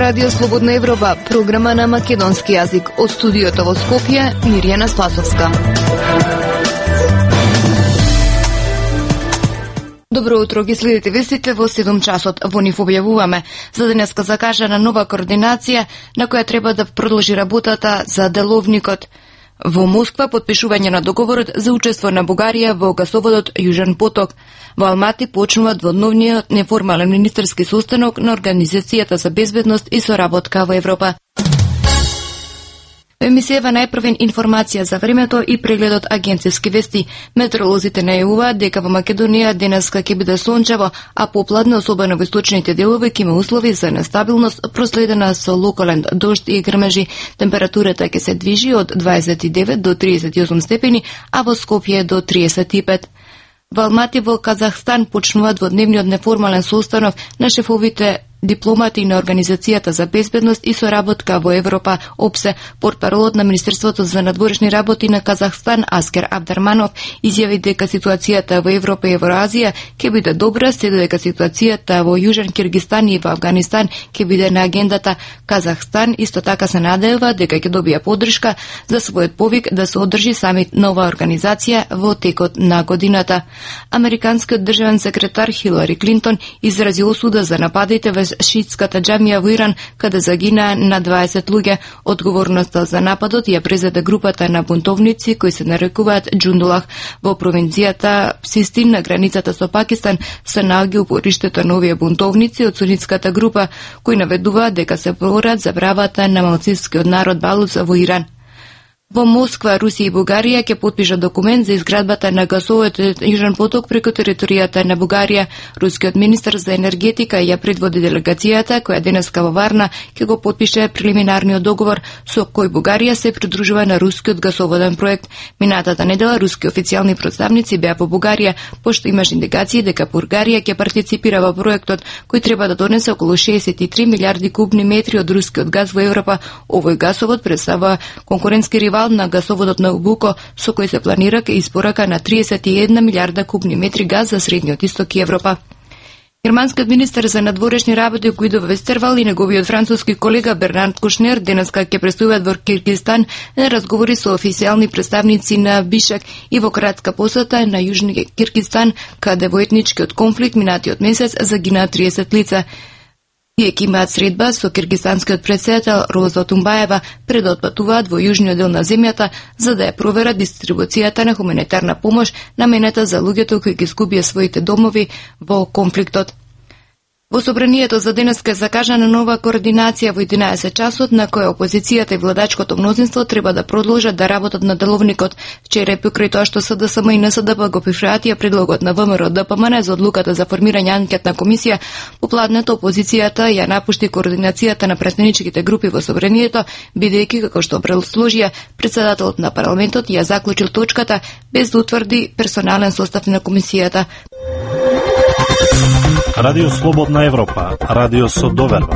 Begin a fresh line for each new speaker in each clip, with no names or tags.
Радио Слободна Европа, програма на македонски јазик. Од студиото во Скопје, Мирјана Спасовска. Добро утро, ги следите вестите во 7 часот. Во нив објавуваме за денеска закажана нова координација на која треба да продолжи работата за деловникот. Во Москва подпишување на договорот за учество на Бугарија во гасоводот Јужен поток. Во Алмати почнува дводневниот неформален министерски состанок на Организацијата за безбедност и соработка во Европа. Во емисијава најпрвен информација за времето и прегледот агенцијски вести. Метеоролозите најавуваат дека во Македонија денеска ќе биде сончево, а попладне, особено во источните делови, ќе има услови за нестабилност, проследена со локален дожд и грмежи. Температурата ќе се движи од 29 до 38 степени, а во Скопје до 35. Во Алмати во Казахстан почнува дводневниот неформален состанок на шефовите дипломати на Организацијата за безбедност и соработка во Европа, ОПСЕ. Портпаролот на Министерството за надворешни работи на Казахстан, Аскер Абдарманов, изјави дека ситуацијата во Европа и во Азија ќе биде добра, се додека ситуацијата во Јужен Киргистан и во Авганистан ќе биде на агендата. Казахстан исто така се надева дека ќе добија поддршка за својот повик да се одржи самит на оваа организација во текот на годината. Американскиот државен секретар Хилари Клинтон изрази осуда за нападите во шиитската џамија во Иран, каде загина на 20 луѓе. Одговорноста за нападот ја презеде групата на бунтовници кои се нарекуваат Џундулах. Во провинцијата Систин на границата со Пакистан се наоѓа упориштето на овие бунтовници од сунитската група, кои наведуваат дека се борат за правата на малцинскиот народ Балуц во Иран. Во Москва, Русија и Бугарија ќе подпишат документ за изградбата на гасоводот Јужен поток преку територијата на Бугарија. Рускиот министар за енергетика ја предводи делегацијата, која денеска во Варна ќе го подпише прелиминарниот договор со кој Бугарија се придружува на рускиот гасоводен проект. Минатата недела руски официјални представници беа во Бугарија, пошто имаш индикации дека Бугарија ќе партиципира во проектот кој треба да донесе околу 63 милиарди кубни метри од рускиот газ во Европа. Овој гасовод представува конкурентски ривал на гасоводот на Убуко, со кој се планира ке испорака на 31 милиарда кубни метри газ за Средниот Исток и Европа. Германскиот министер за надворешни работи Гуидо Вестервал и неговиот француски колега Бернард Кушнер денеска ќе престојуваат во Киргизстан на разговори со официјални представници на Бишкек и во кратка посета на Јужни Киргизстан, каде во етничкиот конфликт минатиот месец загинаа 30 лица. Тие ќе имаат средба со киргизстанскиот претседател Роза Тумбаева пред да отпатуваат во јужниот дел на земјата за да ја проверат дистрибуцијата на хуманитарна помош наменета за луѓето кои ги изгубија своите домови во конфликтот. Во собранието за денеска е закажана нова координација во 11 часот на која опозицијата и владачкото мнозинство треба да продолжат да работат на деловникот. Вчера покрај тоа што СДСМ и НСДП го прифатија предлогот на ВМРО ДПМН за одлуката за формирање анкетна комисија, попладнето опозицијата ја напушти координацијата на пратеничките групи во собранието, бидејќи како што предложија претседателот на парламентот ја заклучил точката без да утврди персонален состав на комисијата.
Радио Слободна Европа, радио со доверба.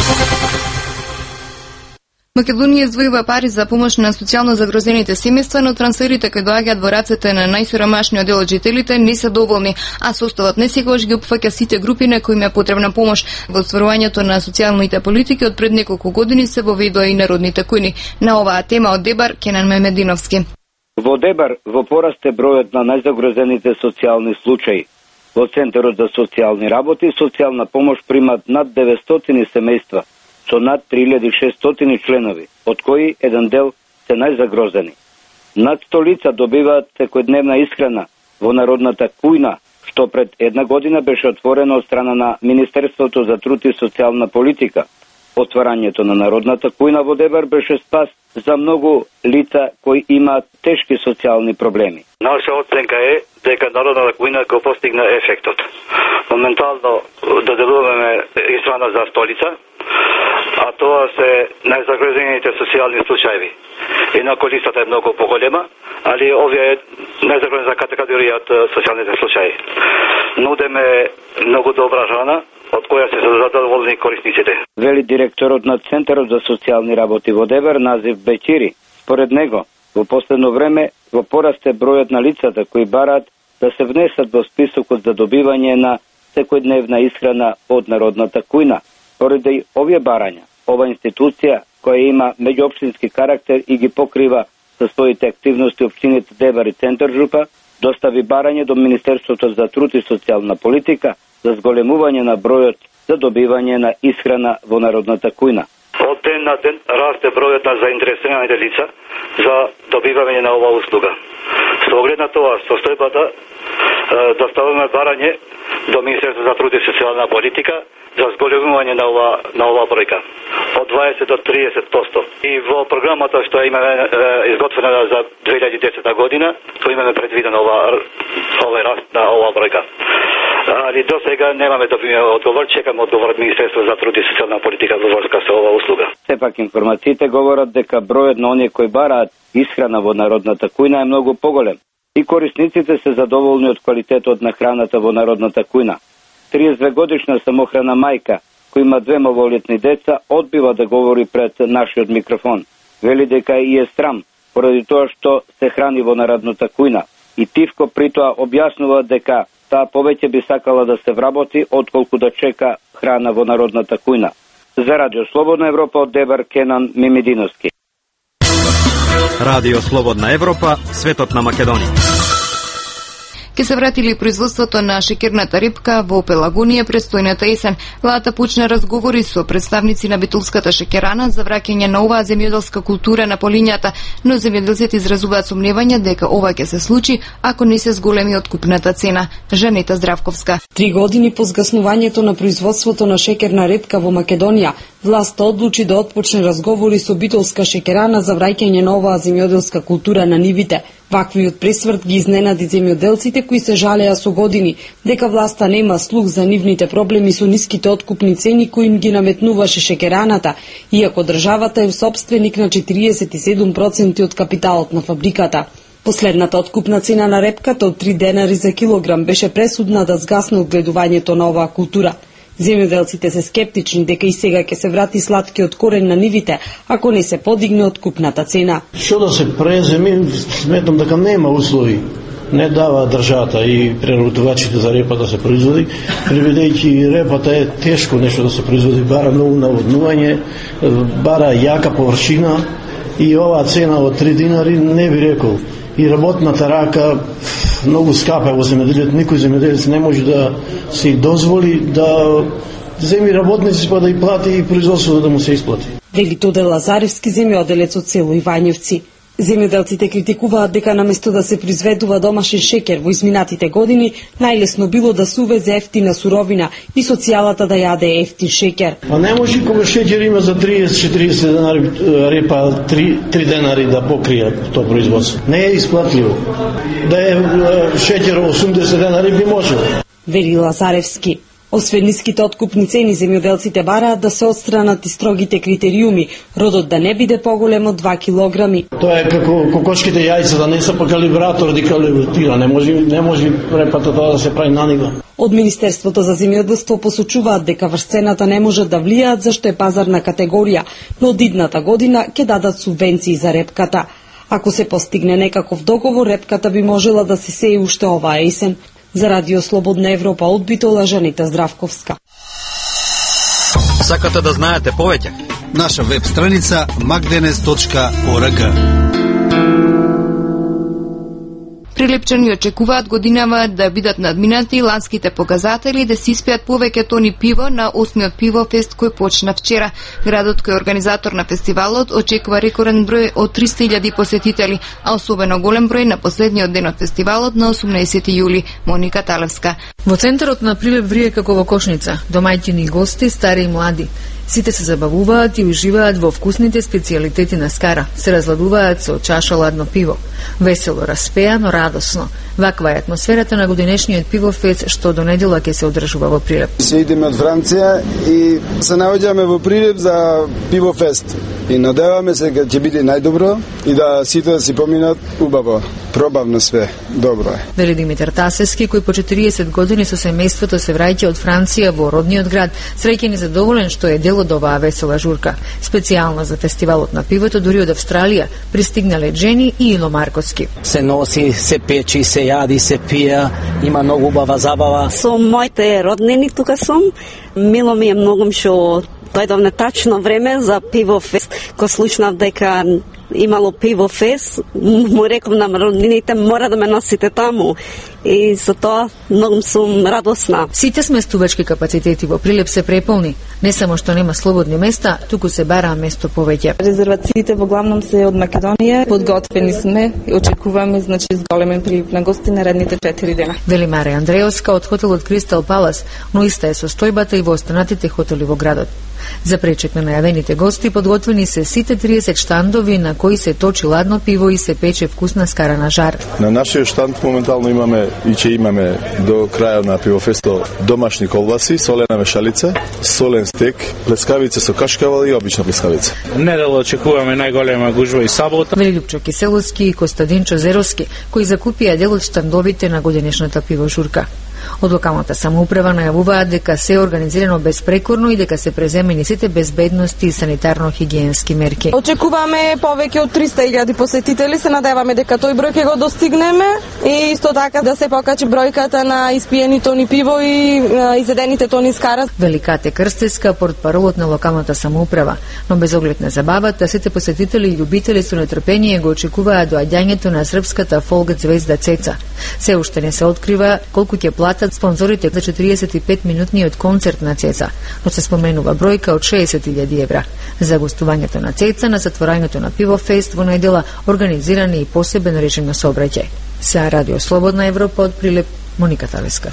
Македонија издвојува пари за помош на социјално загрозените семејства, но трансферите кои доаѓаат во рацете на најсиромашниот дел од жителите не се доволни, а составот не секогаш ги опфаќа сите групи на кои им е потребна помош. Во стварувањето на социјалните политики од пред неколку години се воведува и народните кујни. На оваа тема од Дебар Кенан Мемединовски.
Во Дебар во пораст е бројот на најзагрозените социјални случаи. Во Центарот за социјални работи социјална помош примат над 900 семејства со над 3600 членови, од кои еден дел се најзагрозени. Над 100 лица добиваат секојдневна исхрана во народната кујна, што пред една година беше отворено од страна на Министерството за труд и социјална политика. Отварањето на народната кујна во Дебар беше спас за многу лица кои имаат тешки социјални проблеми.
Наша оценка е дека народната кујна го постигна ефектот. Моментално да делуваме исхрана за столица, а тоа се најзагрозените социјални случаи. Инако листата е многу поголема, али овие најзагрозена категорија од социјалните случаи. Нудеме многу добра храна, од која се задоволни корисниците.
Вели директорот на Центарот за социјални работи во Дебар Назив Беќири. Според него, во последно време во пораст е бројот на лицата кои бараат да се внесат во списокот за добивање на секојдневна исхрана од народната кујна. Поради овие барања, ova institucija koja ima međuopštinski karakter i gi pokriva sa svojite aktivnosti opštините Дебар и Центар Жупа, достави барање до Министерството за труд и социјална политика за зголемување на бројот за добивање на исхрана во народната кујна.
Од ден на ден расте бројот на заинтересираните лица за добивање на оваа услуга. Со оглед на тоа, состојбата доставуваме барање до Министерството за труд и социјална политика за зголемување на оваа бројка од 20 до 30%. И во програмата што имаме изготвена за 2010 година, што имаме предвидено овој раст на оваа бројка. Али до сега немаме добиен одговор, чекаме одговор од Министерството за труд и социјална политика во врска со оваа услуга.
Сепак информациите говорат дека бројот на оние кои бараат исхрана во народната кујна е многу поголем и корисниците се задоволни од квалитетот на храната во народната кујна. 32-годишна самохрана мајка, која има 2 малолетни деца, одбива да говори пред нашиот микрофон. Вели дека и е срам, поради тоа што се храни во народната кујна. И тивко при тоа објаснува дека таа повеќе би сакала да се вработи, отколку да чека храна во народната кујна. За Радио Слободна Европа од Дебар, Кенан Мимидиновски.
Радио Слободна Европа, светот на Македонија.
Ке се вратили производството на шекерната репка во Пелагонија престојната есен. Владата почна разговори со представници на битулската шекерана за враќање на оваа земјоделска култура на полињата, но земјоделците изразуваат сомневање дека ова ќе се случи ако не се зголеми откупната цена. Жанета Здравковска.
3 години по згаснувањето на производството на шекерна репка во Македонија, власта одлучи да отпочне разговори со битолска шекерана за враќање на оваа земјоделска култура на нивите. Ваквиот пресврт ги изненади земјоделците кои се жалеа со години дека власта нема слух за нивните проблеми со ниските откупни цени кои им ги наметнуваше шекераната, иако државата е собственик на 47% од капиталот на фабриката. Последната откупна цена на репката од 3 денари за килограм беше пресудна да згасне одгледувањето на оваа култура. Земјоделците се скептични дека и сега ќе се врати сладкиот корен на нивите ако не се подигне откупната цена.
Што да се преземи, сметам дека нема услови. Не дава државата и преработувачите за репа да се производи, преведејќи репата е тешко нешто да се производи, бара многу наводнување, бара јака површина и оваа цена од 3 динари не би рекол. И работната рака многу скапа во земјоделието, никој земјоделец не може да се дозволи да земи работници па да и плати и производството да му се исплати.
Вели Тоде Лазаревски, земјоделец од село Ивањевци. Земјоделците критикуваат дека наместо да се произведува домашен шекер во изминатите години, најлесно било да се увезе ефтина суровина и социјалата да јаде ефтин шекер.
А не може кога шекер има за 30-40 денари репа 3 денари да покрие тоа производство. Не е исплатливо. Да е шекер 80 денари би можел.
Вели Лазаревски. Освен ниските откупни цени, земјоделците бараат да се отстранат и строгите критериуми, родот да не биде поголем од 2 килограми.
Тоа е како кокошките јајца, да не се по калибратор да калибрира, не може репата тоа да се прави на ниво.
Од Министерството за земјоделство посочуваат дека врз цената не можат да влијаат зашто е пазарна категорија, но од идната година ќе дадат субвенции за репката. Ако се постигне некаков договор, репката би можела да се сее уште оваа есен. За Радио Слободна Европа од Битола, Жанета Здравковска.
Сакате да знаете повеќе?
Наша веб страница magdenes.org.
Прилепчани очекуваат годинава да бидат надминати ланските показатели да се испијат повеќе тони пиво на 8-миот пивофест кој почна вчера. Градот кој е организатор на фестивалот очекува рекорден број од 300.000 посетители, а особено голем број на последниот ден од фестивалот на 18 јули. Моника Талевска.
Во центарот на Прилеп врие како во кошница, домаќини и гости, стари и млади. Сите се забавуваат и уживаат во вкусните специјалитети на Скара. Се разладуваат со чаша ладно пиво. Весело, распеано, радосно. Ваква е атмосферата на годинешниот пивофест што до недела ќе се одржува во Прилеп.
Се идеме од Франција и се наоѓаме во Прилеп за пивофест. И надеваме се дека ќе биде најдобро и да сите да си поминат убаво. Пробавно све, добро е.
Вели Димитар Тасевски, кој по 40 години со семејството се враќа од Франција во родниот град, среќен и задоволен што е дел од оваа весела журка. Специјално за фестивалот на пивото дури од Австралија пристигнале Джени и Ило Марковски.
Се носи, се печи, се јади, се пија, има многу убава забава.
Со моите роднини тука сум. Мило ми е многу што Дојдов на тачно време за пивофест. Ко слушнав дека имало пивофест, му реков на роднините мора да ме носите таму. И за тоа многу сум радосна.
Сите сместувачки капацитети во Прилеп се преполни. Не само што нема слободни места, туку се бараа место повеќе.
Резервациите во главном се од Македонија. Подготвени сме и очекуваме зголемен прилив на гости наредните 4 дена.
Вели Марија Андреевска од хотелот Кристал Палас, но иста е состојбата и во останатите хотели во градот. За пречек на најавените гости подготвени се сите 30 штандови на кои се точи ладно пиво и се пече вкусна скара на жар.
На нашиот штанд моментално имаме и ќе имаме до крајот на пивофесто домашни колбаси, солена мешалица, солен стек, плескавица со кашкавал и обична плескавица.
Недела очекуваме најголема гужва и сабота.
Вели Лјупчо Киселовски и Костадинчо Зеровски, кои закупија дел од штандовите на годинешната пивожурка. Од локалната самоуправа најавуваат дека се организирано безпрекорно и дека се преземени сите безбедности и санитарно-хигиенски мерки.
Очекуваме повеќе од 300.000 посетители, се надеваме дека тој број ќе го достигнеме и исто така да се покачи бројката на испиени тони пиво и изедените тони скара.
Великате Крстеска, портпаролот на локалната самоуправа, но без оглед на забавата, сите посетители и љубители со нетрпение го очекуваат доаѓањето на српската фолк звезда Цеца. Се уште не се открива колку ќе платат спонзорите за 45-минутниот концерт на Цеца, но се споменува бројка од 60.000 евра. За гостувањето на Цеца на затворањето на Пивофест во недела организирани и посебен режим на сообраќај. За Радио Слободна Европа од Прилеп, Моника Талеска.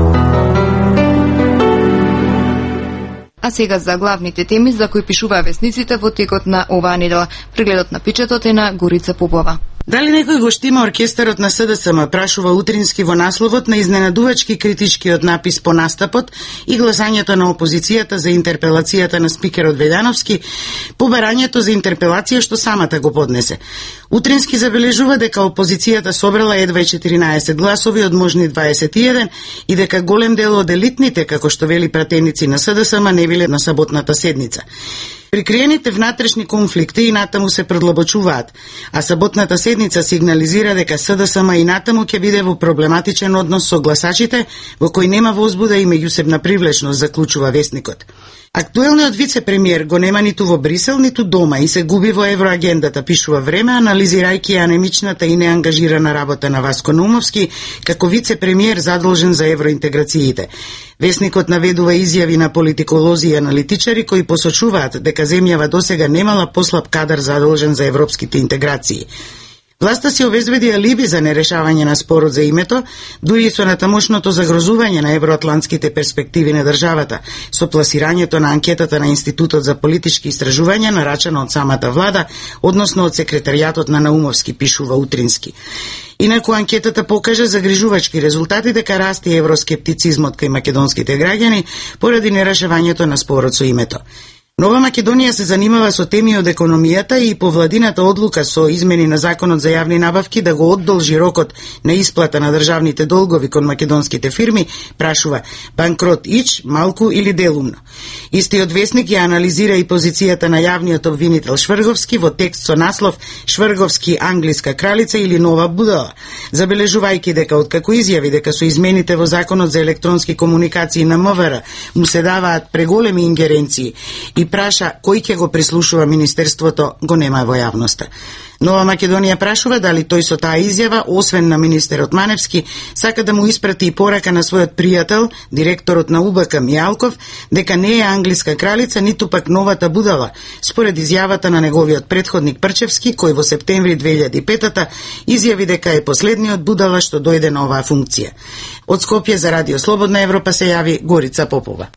А сега за главните теми за кои пишуваа весниците во текот на оваа недела. Прегледот на пичетот е на Горица Попова.
Дали некој го штима оркестарот на СДСМ, прашува утрински во насловот на изненадувачки критичкиот напис по настапот и гласањето на опозицијата за интерпелацијата на спикерот Велјановски, по барањето за интерпелација што самата го поднесе. Утрински забележува дека опозицијата собрала едва 14 гласови од можни 21 и дека голем дел од елитните, како што вели пратеници на СДСМ, не биле на саботната седница. Прикриените внатрешни конфликти и натаму се продлабочуваат, а саботната седница сигнализира дека СДСМ и натаму ќе биде во проблематичен однос со гласачите, во кој нема возбуда и меѓусебна привлечност, заклучува весникот. Актуелниот вице-премиер го нема ниту во Брисел, ниту дома и се губи во евроагендата, пишува Време, анализирајќи анемичната и неангажирана работа на Васко Наумовски како вице-премиер задолжен за евроинтеграциите. Весникот наведува изјави на политиколози и аналитичари кои посочуваат дека земјава досега немала послаб кадар задолжен за европските интеграции. Власта си обезбеди алиби за нерешавање на спорот за името, дури со натамошното загрозување на евроатлантските перспективи на државата, со пласирањето на анкетата на Институтот за политички истражувања нарачано од самата влада, односно од секретаријатот на Наумовски, пишува Утрински. Инаку анкетата покажа загрижувачки резултати дека расте евроскептицизмот кај македонските граѓани поради нерешавањето на спорот со името. Нова Македонија се занимава со теми од економијата и по владината одлука со измени на законот за јавни набавки да го оддолжи рокот на исплата на државните долгови кон македонските фирми, прашува банкрот ич, малку или делумно. Истиот весник ја анализира и позицијата на јавниот обвинител Шврговски во текст со наслов Шврговски англиска кралица или нова будала, забележувајќи дека откако изјави дека со измените во законот за електронски комуникации на МВР му се даваат преголеми ингеренции и праша кој ќе го прислушува Министерството, го нема во јавноста. Нова Македонија прашува дали тој со таа изјава, освен на министерот Маневски, сака да му испрати и порака на својот пријател, директорот на УБК Мијалков, дека не е англиска кралица, ниту пак новата будала, според изјавата на неговиот претходник Прчевски, кој во септември 2005-та изјави дека е последниот будала што дојде на оваа функција. Од Скопје за Радио Слободна Европа се јави Горица Попова.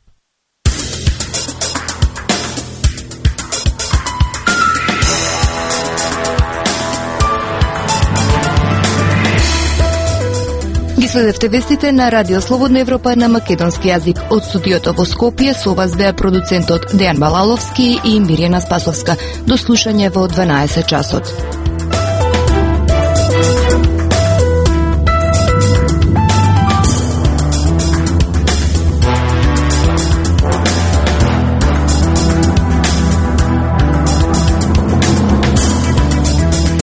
Ги следевте вестите на Радио Слободна Европа на македонски јазик. Од студиото во Скопје со вас беа продуцентот Дејан Балаловски и Мирјана Спасовска. До слушање во 12 часот.